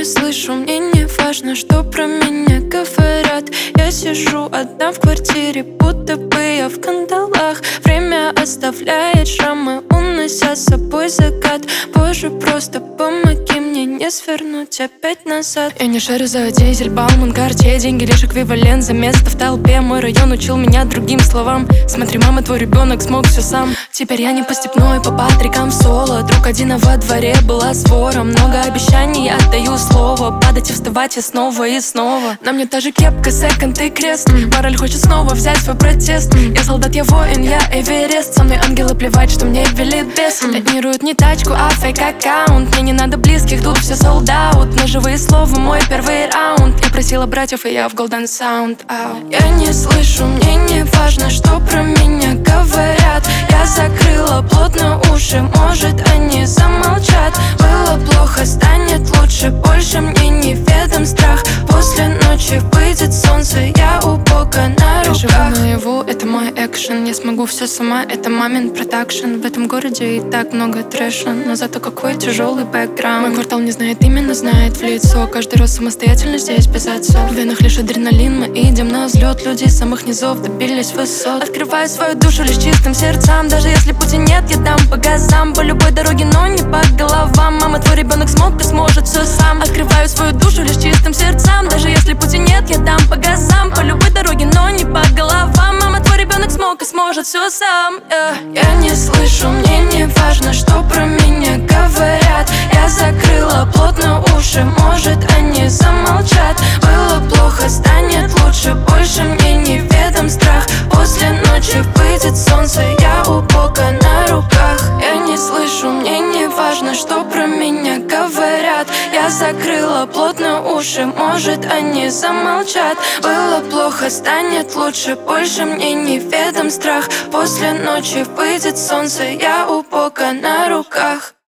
не слышу, мне не важно, что про меня говорят. Я сижу одна в квартире, будто бы я в кандалах. Время оставляет шрамы, унося с собой закат. Боже, просто помоги мне не свернуть опять назад. Я не шарю за дизель, Бауман, Картье. Деньги лишь эквивалент за место в толпе. Мой район учил меня другим словам. Смотри, мама, твой ребенок смог все сам. Теперь я не по степной, по Патрикам соло. Друг один, а во дворе была свора. Много обещаний, отдаю слово. Падать и вставать и снова и снова. На мне та же кепка, секонд и крест. Мораль хочет снова взять свой протест. Я солдат, я воин, я Эверест. Со мной ангелы, плевать, что мне велит бес. Тонируют не тачку, а фейк-аккаунт. Мне не надо близких, тут все sold out. На живые слова мой первый раунд. Я просила братьев, и я в Golden Sound. Я не слышу, мне не важно, что про меня говорят. Я закрыла плотно уши, может они замолчат. Было плохо, станет лучше, больше мне неведом страх. После ночи выйдет солнце, я у Бога на руках. Я живу наяву, это мой экшен. Я смогу все сама, это мамин продакшн. В этом городе и так много трэша, но зато какой тяжелый бэкграунд. Мой квартал не знает именно, знает в лицо. Каждый раз самостоятельно здесь без отцов. В венах лишь адреналин, мы идем на взлет. Люди из самых низов добились высот. Открываю свою душу лишь чистым сердцам. Даже если пути нет, я дам по газам. По любой дороге, но не по головам. Мама, твой ребенок смог и сможет все сам. Открываю свою душу лишь чистым сердцам. Даже если пути нет, я дам по газам. По любой дороге, но не по головам. Мама, твой ребенок смог и сможет все сам. Я не слышу, мне не важно, что про меня говорят. Я закрыла плотно уши, может они замолчат. Было плохо, станет лучше, больше мне неведом страх. После ночи выйдет солнце, я у Бога на руках. Я не слышу, мне не важно, что про меня говорят. Я закрыла плотно уши, может они замолчат. Было плохо, станет лучше, больше мне неведом страх. После ночи выйдет солнце, я у Бога на руках.